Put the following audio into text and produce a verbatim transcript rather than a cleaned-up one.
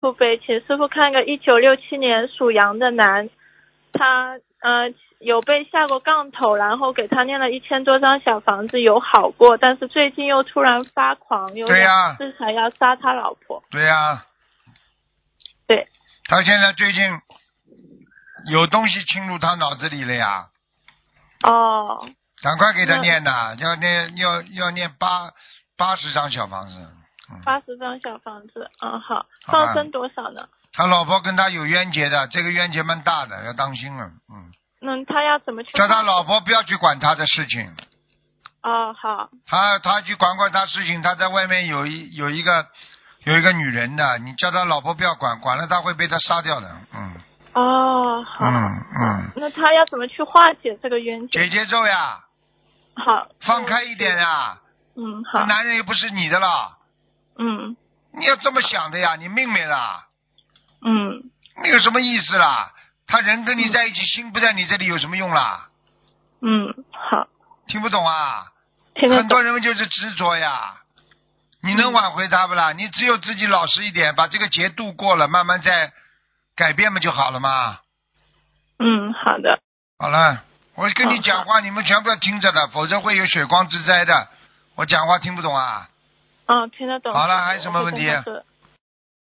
不悲，请师傅看个一九六七年属羊的男，他呃有被下过杠头，然后给他念了一千多张小房子，有好过，但是最近又突然发狂，有对呀两次想要杀他老婆。 对呀、 对， 他现在最近有东西侵入他脑子里了呀， 哦， 赶快给他那念呐，要念要要念八八十张小房子。嗯， 八十张小房子，嗯好， 好吧放生多少呢？ 他老婆跟他有冤结的，这个冤结蛮大的，要当心了。嗯， 那他要怎么去？ 叫他老婆不要去管他的事情， 哦好， 他他去管管他事情，他在外面有一有一个有一个女人的，你叫他老婆不要管，管了他会被他杀掉的。嗯哦好， 嗯嗯， 那他要怎么去化解这个冤结？ 姐姐咒呀， 好， 放开一点呀， 嗯好， 这男人又不是你的了， 嗯你要这么想的呀，你命没了， 嗯那有什么意思啦？他人跟你在一起，心不在你这里有什么用啦？ 嗯好， 听不懂啊？ 听得懂。 很多人就是执着呀，你能挽回他不啦？你只有自己老实一点，把这个劫度过了，慢慢再改变不就好了吗？ 嗯好的。 好了，我跟你哦讲话，你们全部要听着的，否则会有血光之灾的。我讲话听不懂啊？ 嗯听得懂。 好了，还有什么问题？ 我会跟他说